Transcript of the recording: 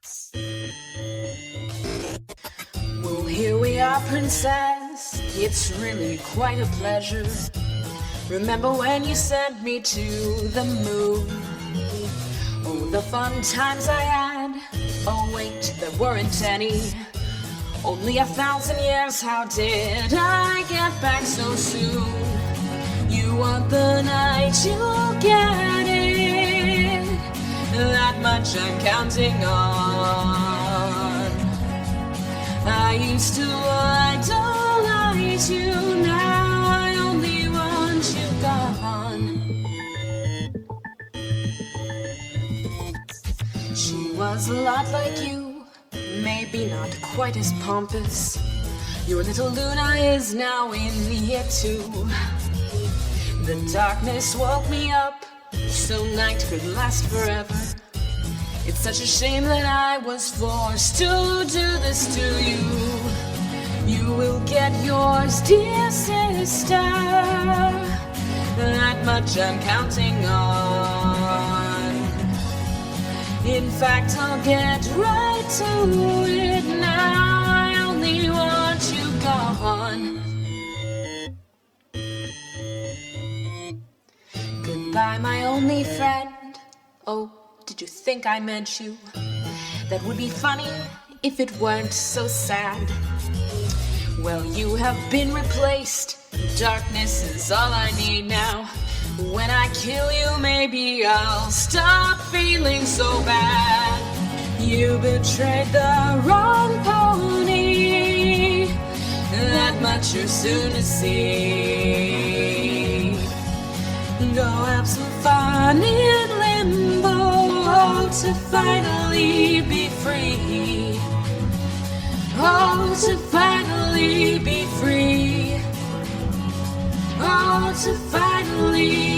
Well, here we are, princess. It's really quite a pleasure. Remember when you sent me to the moon? Oh, the fun times I had. Oh, wait, there weren't any. Only 1,000 years, how did I get back so soon? You want the night, you'll get it. That much I'm counting on. I used to idolize you, now I only want you gone. She was a lot like you, maybe not quite as pompous. Your little Luna is now in here too. The darkness woke me up, so night could last forever. It's such a shame that I was forced to do this to you. You will get yours, dear sister. That much I'm counting on. In fact, I'll get right to it now. I only want you gone. Goodbye, my only friend. Oh, did you think I meant you? That would be funny if it weren't so sad. Well, you have been replaced. Darkness is all I need now. When I kill you, maybe I'll stop feeling so bad. You betrayed the wrong pony. That much you're soon to see. Go have some fun in limbo to finally be free. Oh, to finally be free. Oh, to finally